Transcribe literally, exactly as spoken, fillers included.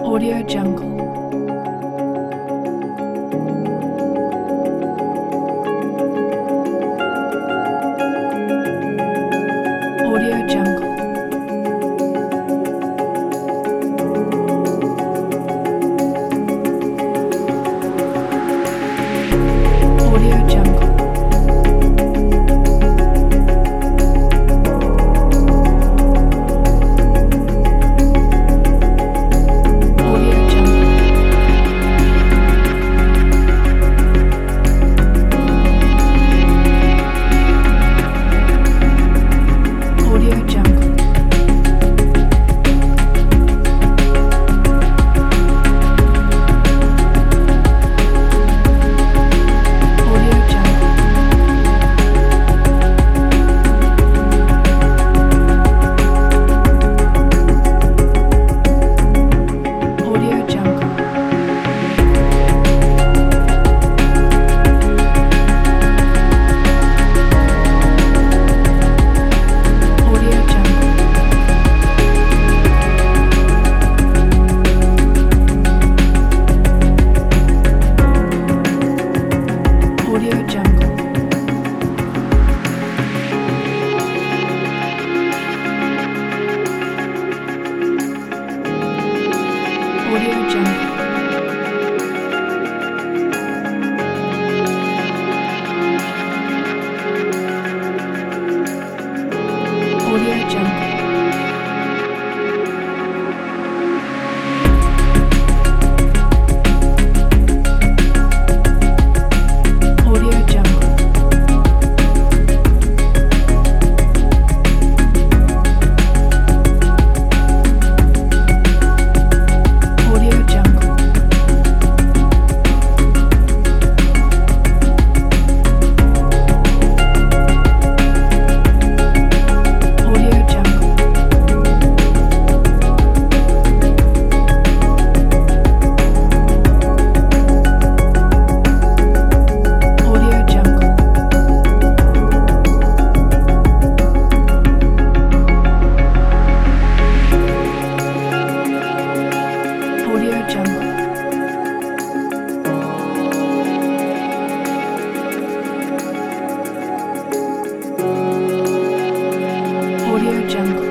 Audio Jungle. Audio Jungle. Audio Jungle. Audio Jungle. Audio Jungle. Audio Jungle. Audio Jungle. Audio Jungle. Audio Jungle. Audio Jungle. Audio Jungle. Audio Jungle. Audio Jungle. Audio Jungle. Audio Jungle. Audio Jungle. Audio Jungle.